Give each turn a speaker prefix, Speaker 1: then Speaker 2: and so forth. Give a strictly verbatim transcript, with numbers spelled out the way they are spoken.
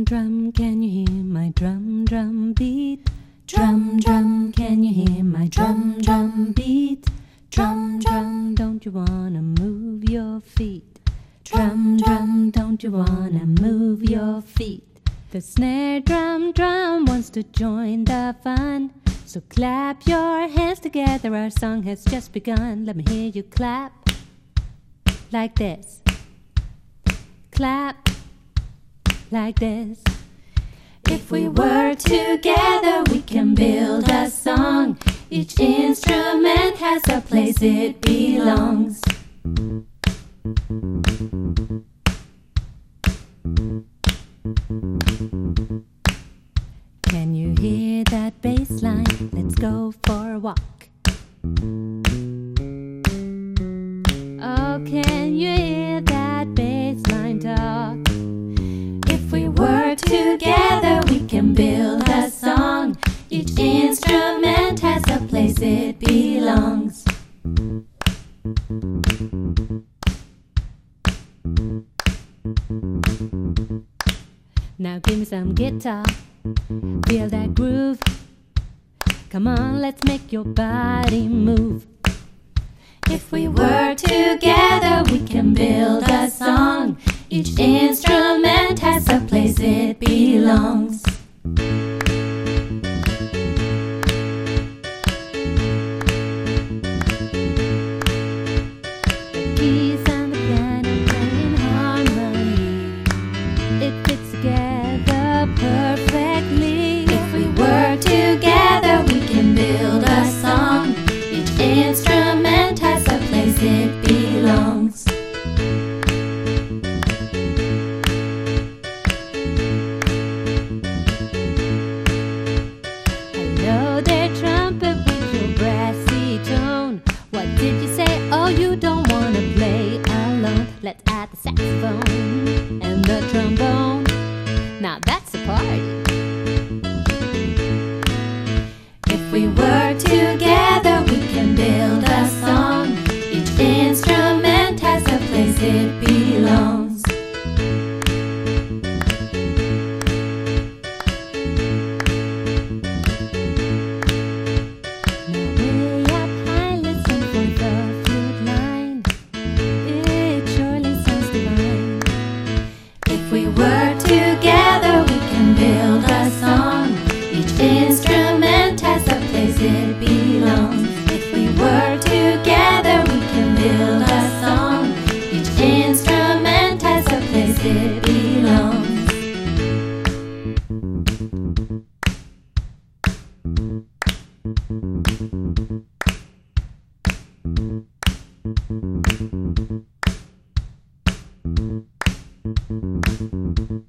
Speaker 1: Drum, drum, can you hear my drum, drum beat? Drum, drum, can you hear my drum, drum beat? Drum, drum, don't you wanna move your feet? Drum, drum, don't you wanna move your feet? The snare drum, drum wants to join the fun. So clap your hands together, our song has just begun. Let me hear you clap like this. Clap like this. If we work together, we can build a song. Each instrument has a place it belongs. Can you hear that bass line? Let's go for a walk. Oh, can you hear that bass line talk? If we work together, we can build a song. Each instrument has a place it belongs. Now give me some guitar, feel that groove. Come on, let's make your body move. If we work together, we can build a song. Each instrument has a place it belongs. The keys on the piano playing harmony. It fits together perfectly. If we work together, we can build a song. Each instrument has a place it belongs. Hello there, trumpet with your brassy tone. What did you say? Oh, you don't wanna play alone. Let's add the saxophone and the trombone. Now that's a party. If we work together, we can build a song. Each instrument has a place it belongs. Now way up high, listen for the flute line. It surely sounds divine. If we work together, we can build a song. Each instrument has a place it belongs. If we work together, we can build a song. Each instrument has a place it belongs. Thank you.